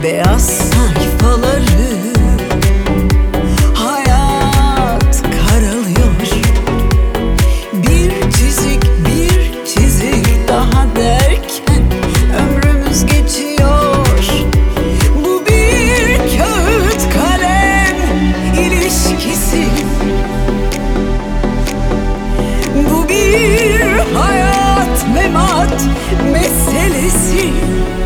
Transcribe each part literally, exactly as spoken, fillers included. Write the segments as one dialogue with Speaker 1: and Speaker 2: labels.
Speaker 1: beyaz sayfaları, hayat karalıyor. Bir çizik bir çizik daha derken ömrümüz geçiyor. Bu bir kağıt kalem ilişkisi, bu bir hayat memat meselesi.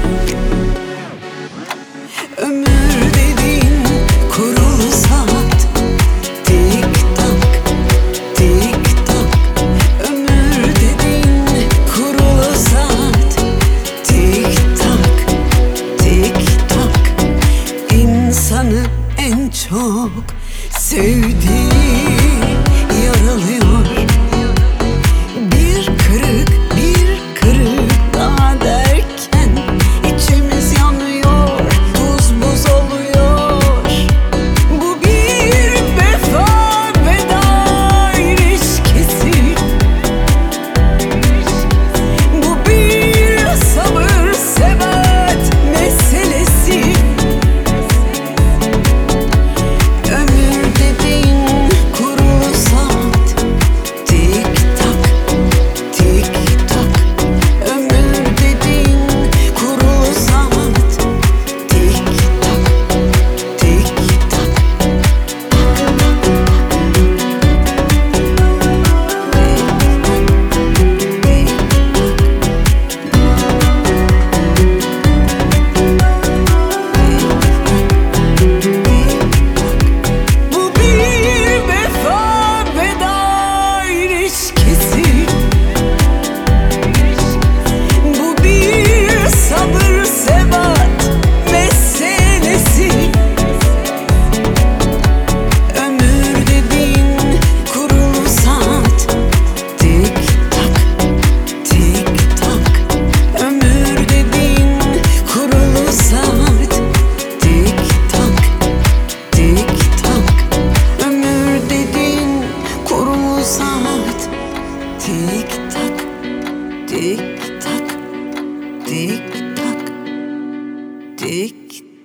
Speaker 1: Ömür dediğin kurulu saat, tik tak tik tak. Ömür dediğin kurulu saat, tik tak tik tak. İnsanı en çok sevdiği yaralıyor. Bir kırık bir kırık daha derken içimiz yanıyor, buz buz oluyor. Bu bir vefa veda ilişkisi, bu bir sabır sebat meselesi. Ömür dediğin kurulu saat, tik tak tik tak. Ömür dediğin kurulu saat, tik tak tik tak. Bu bir vefa veda ilişkisi, bu bir sabır sebat meselesi. Ömür dediğin kurulu saat, tik tak tik tak. Ömür dediğin kurulu saat, tik tak tik tak. Ömür dediğin kurulu saat, tik tak tik tak tik tak tik